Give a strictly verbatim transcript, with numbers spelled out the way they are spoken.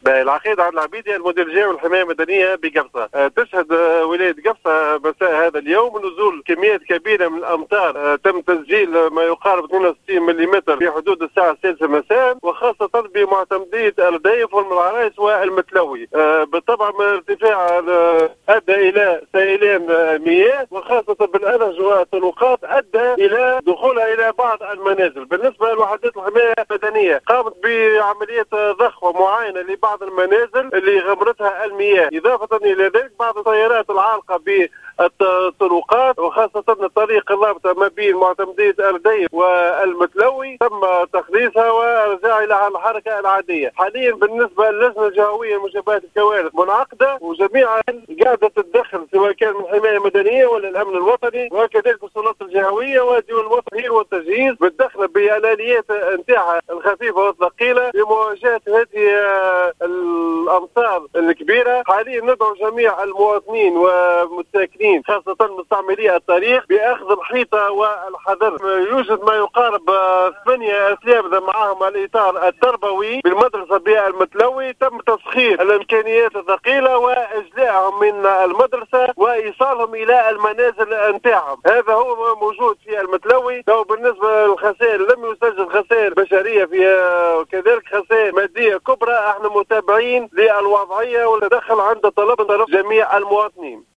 العقيدة على العبيدي المدير الجامعي للحماية المدنية بقفصة. تشهد ولاية قفصة مساء هذا اليوم نزول كميات كبيرة من الأمطار، تم تسجيل ما يقارب اثنين وستين ملم في حدود الساعة السادسة مساء، وخاصة بمعتمدية الرديف والمنعريس والمتلوي. بالطبع من ارتفاع أدى إلى سيلان مياه، وخاصة بالأرج والطرقات أدى إلى دخولها إلى بعض المنازل. بالنسبة لوحدات الحماية المدنية قامت بعملية ضخ ومعاينة لبعض المنازل اللي غمرتها المياه، إضافة إلى ذلك بعض السيارات العالقة بالطرقات وخاصة الطريق الرابطة ما بين معتمدية الرديف والمتلوي تم تخليصها وارجاعها إلى الحركة العادية. حاليا بالنسبة للجنة الجهوية لمشابهة الكوارث منعقدة، وجميعا قاعدة تتدخل سواء كان من الحماية المدنية ولا الأمن الوطني وكذلك السلطات الجهوية والدول الوطنية والتجهيز بالدخل بالآليات نتاعها الخفيفة والثقيلة لمواجهة هذه الأمطار الكبيرة. حاليا ندعو جميع المواطنين والساكنين خاصة مستعملي الطريق بأخذ الحيطة والحذر. يوجد ما يقارب ثمانية أسياب معهم الإطار التربوي بالمدرسة بالمتلوي، تم تسخير الإمكانيات الثقيلة وإجلاءهم من المدرسة وإيصالهم إلى المنازل نتاعهم. هذا هو موجود في المتلوي. لو بالنسبة للخسائر لم يسجل خسائر بشرية فيها وكذلك خسائر مادية كبرى. احنا متابعين للوضعية والتدخل عند طلب طلب جميع المواطنين.